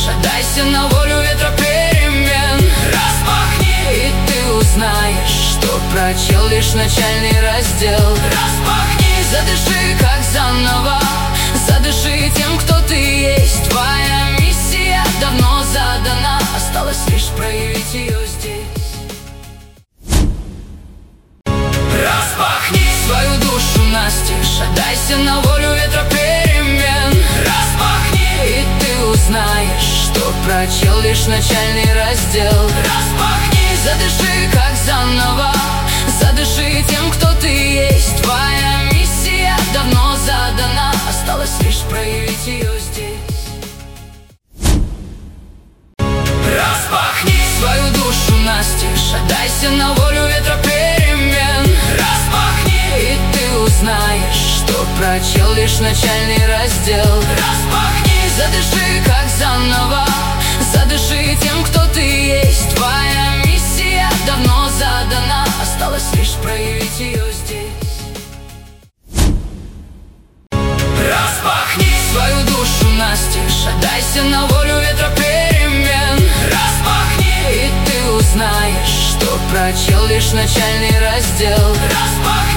настежь, отдайся на волю ветра перемен. Распахни, и ты узнаешь, что прочел лишь начальный раздел. Распахни, задыши как заново, задыши тем, кто ты есть. Твоя миссия давно задана, осталось лишь проявить ее здесь. Распахни свою душу настежь, отдайся на волю ветра перемен. Распахни, и ты узнаешь, что прочел лишь начальный раздел. Распахни, задыши как заново, задыши тем, кто ты есть. Твоя миссия давно задана, осталось лишь проявить ее здесь. Распахни свою душу настежь, отдайся на волю ветра перемен. Распахни, и ты узнаешь, что прочел лишь начальный раздел. Распахни, задыши как заново, задыши тем, кто ты есть. Твоя миссия давно задана, осталось лишь проявить ее здесь. Распахни свою душу настежь, отдайся на волю ветра перемен. Распахни, и ты узнаешь, что прочел лишь начальный раздел. Распахни,